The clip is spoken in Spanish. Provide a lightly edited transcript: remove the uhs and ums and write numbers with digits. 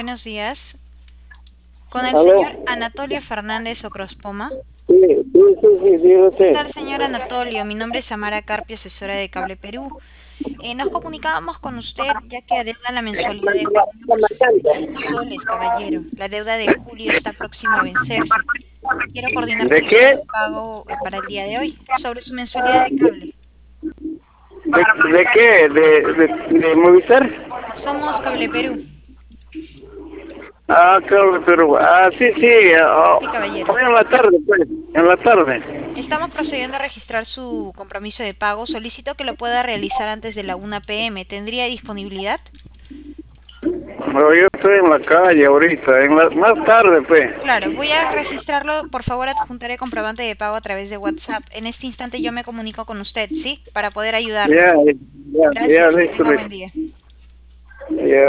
buenos días. Con el ¿Aló? señor Anatolio Fernández Ocrospoma. Sí, diga ¿Qué usted. tal, señor Anatolio? Mi nombre es Samara Carpio, asesora de Cable Perú. Nos comunicábamos con usted ya que adeuda la mensualidad de junio por 65 soles, caballero. La deuda de julio está próximo a vencerse. Quiero coordinar ¿De con usted qué? el pago para el día de hoy sobre su mensualidad de cable. ¿De qué? ¿De Movistar? Somos Cable Perú. Ah, claro, pero... sí. Sí, caballero. Hoy en la tarde, pues. En la tarde. Estamos procediendo a registrar su compromiso de pago. Solicito que lo pueda realizar antes de la 1 p.m. ¿Tendría disponibilidad? Pero yo estoy en la calle ahorita. Más tarde, pues. Claro, voy a registrarlo. Por favor, adjuntaré comprobante de pago a través de WhatsApp. En este instante yo me comunico con usted, ¿sí? Para poder ayudarle. Ya, Gracias, que listo, tenga buen listo. día. Ya.